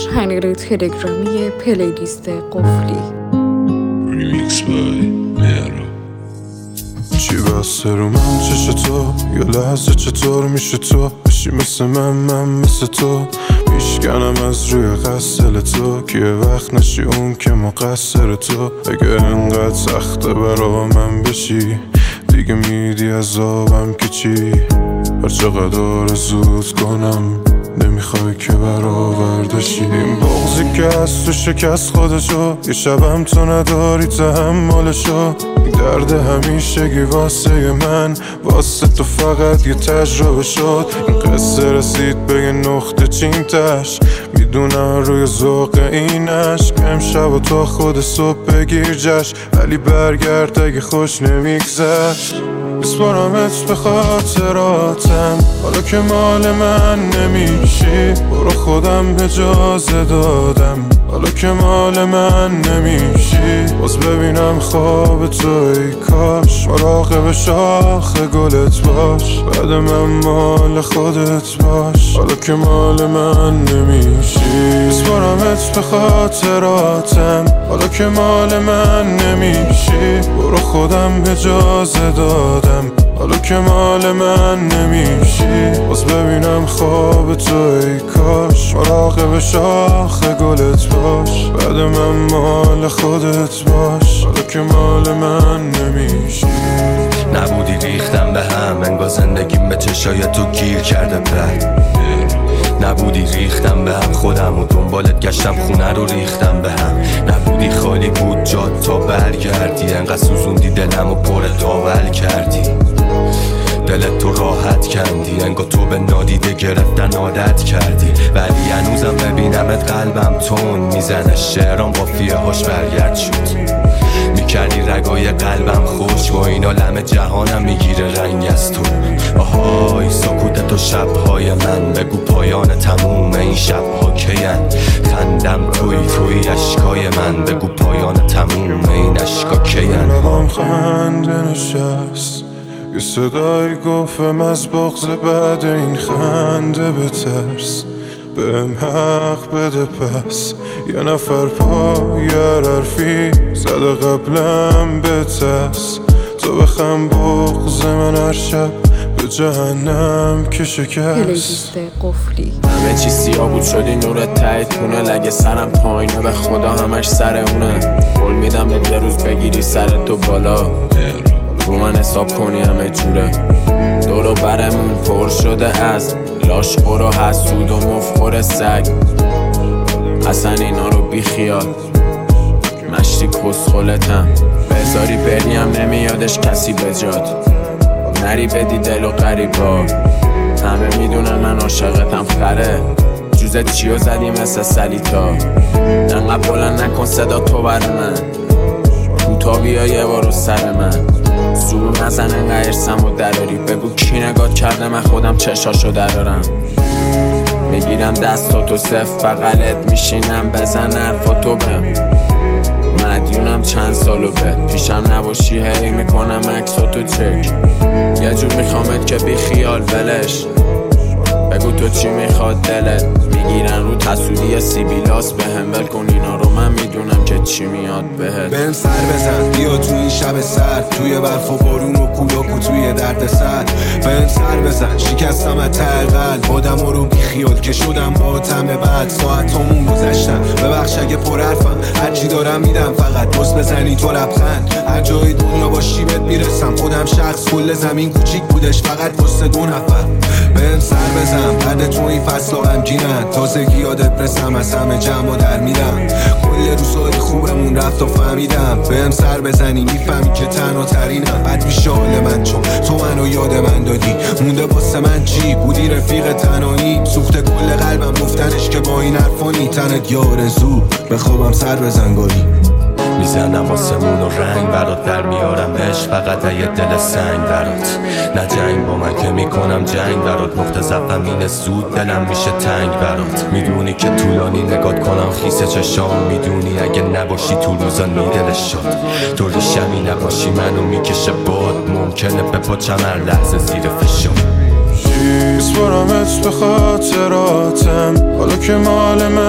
چنل تلگرامی پلیلیست قفلی. ریمیکس بای مهراب. چی بسته رو من چش تو؟ یه لحظه چطور میشه تو بشی مثل من مثل تو میشکنم از روی قصل تو که یه وقت نشی اون که مقصر تو. اگه انقدر سخته برا من بشی دیگه میدی عذابم که چی؟ هر چقدر زود کنم نمیخوای که برآوردشی. این بغضی که از تو شکست خودشو یه شبم تو نداری تحملشو. این درد همیشگی واسه من واسه تو فقط یه تجربه شد. این قصه رسید به یه نقطه چینتش میدونم روی ذوق این عشق امشب و تا خود صبح بگیر جشن ولی برگرد اگه خوش نمیگذشت. بسپارمت به خاطراتم حالا که مال من نمیشی. برو خودم اجازه دادم حالا که مال من نمیشی. باز ببینم خواب تو ای کاش مراقب شاخ گلت باش. بعد من مال خودت باش حالا که مال من نمیشی. بسپارمت به خاطراتم حالا که مال من نمیشی. برو خودم اجازه دادم حالا که مال من نمیشی. باز ببینم خواب تو ای کاش مراقب شاخ گلت باش. بعد من مال خودت باش حالا که مال من نمیشی. نبودی ریختم به هم انگار زندگیم به چشای تو گیر کرده بد. نبودی ریختم به هم خودم و دنبالت گشتم خونه رو ریختم به هم. نبودی خالی بود جاد تا برگردی انقدر سوزوندی دلم و پر تاول کردی. دلت تو راحت کندی انگار تو به نادیده گرفتن عادت کردی. ولی هنوزم ببینمت قلبم تون میزنه شعرام قافیه هاش برگرد شد. میکردی رگای قلبم خوش با این عالم جهانم میگیره رنگ از تو. آهای سکوت تو شبهای من بگو پایان تموم این شبها کین. خندم توی اشکای من بگو پایان تموم این اشکا کین. لبام خنده نشست یه صدای گفتم از بغض بعد این خنده بترس. بهم حق بده پس یه نفر پای حرفی زده قبلم بترس. تو بخم بغض من هر شب به جهنم که شکست. پلیلیست قفلی. همه چی سیاه بود شدی نورت تایید کنه. لگه سرم پایینه به خدا همش سر اونه. قول میدم به یه روز بگیری سرتو بالا رو من حساب کنی همه جوره. دورو برمون پر شده از لاشخور و حسود و مفخور سگ. اصلا اینا رو بی خیال مشتی کسخلتم. بذاری بریم نمیادش کسی بجاد. نری بدی دل و قریبا همه میدونن من عاشقتم خره. جوزت چیو زدی مثل سلیتا انقدر بلند نکن صدا تو بر من. کوتا بیا یه بارو سر من زور نزن انقدر ارسم و دراری. بگو کی نگات کرده من خودم چشاشو درارم. میگیرم دستاتو صف بغلت میشینم بزن حرفاتو بهم. مدیونم چند سالو به پیشم نباشی هی میکنم عکساتو چک. یه جور میخوامت که بی خیال ولش. بگو تو چی میخواد دلت. میگیرن رو تسودی سیبیلاس بهم ول کن اینا رو من میدونم که چی میاد بهت. بهم سر بزن بیا تو این شب سرد توی برف و بارون و کولاکو توی درد سر. بهم سر بزن شکستم از ته قلب بادم رو بی خیال که شدم با تم بعد. ساعتامون گذشتن ببخش اگه پر حرفم هرچی دارم میدم فقط بس بزنی تو لبخند. هر جای دنیا باشی بهت میرسم خودم شخص کل زمین کوچیک بودش فقط واسه 2 نفر. بهم سر بزن بعد تو این فصلا غمگینن تازگی یادت برسم از همه جمع در میرم. کل روزای خوبمون رفت و فهمیدم بهم سر بزنی میفهمی که تنها ترینم. بد میشه حال من چون تو منو یاد من دادی. مونده واسه من چی بودی رفیق تنهایی. سوخت کل قلبم گفتنش که با این حرفانی تنت یه آرزو بخوابم سر بزن گاهی. میزنم آسمون و رنگ برات در میارم عشق فقط یه دل سنگ برات. نه جنگ با من که میکنم جنگ برات. نقطه ضعفم اینه زود دلم میشه تنگ برات. میدونی که طولانی نگات کنم خیس چشام. میدونی اگه نباشی تو روزا نیدلش شد. تو ریشمی نباشی منو میکشه باد. ممکنه به پاچم هر لحظه زیر فشار. بسپارمت به خاطراتم حالا که مال من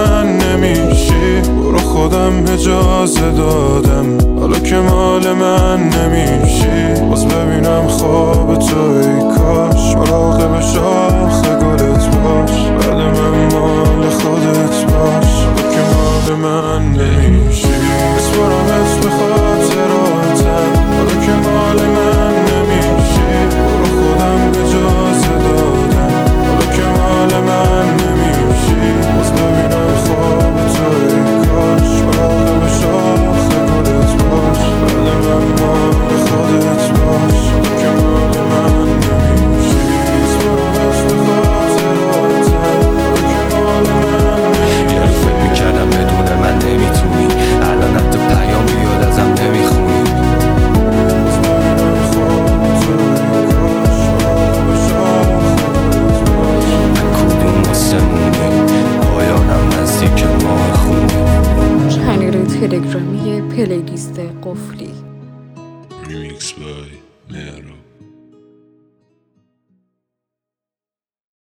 نمیشی. برو خودم اجازه دادم، حالا که مال من نمیشی. باز ببینم خواب تو ای کاش، مراقب شاخ گلت باش. بعد من مال خودت باش، حالا که مال من نمیشی. بسپارمت به خاطراتم، حالا که مال من نمیشی. برو خودم اجازه دادم، حالا که مال من نمیشی. باز ببینم خواب تو ای کاش، مراقب شاخ گلت باش. بعد من مال خودت باش، حالا که مال من نمیشی. بسپارمت به خاطراتم، حالا که مال من نمیشی. یه روز فکر میکردم بدون من نمیتونی، الان حتی پیام بیاد ازم نمیخونی. باز ببینم خواب تو ای کاش، مراقب شاخ گلت باش. کدوم مستمونی پایانم نزدیک ماه خونی. چنل تلگرامی پلیلیست قفلی. Remix by Mero.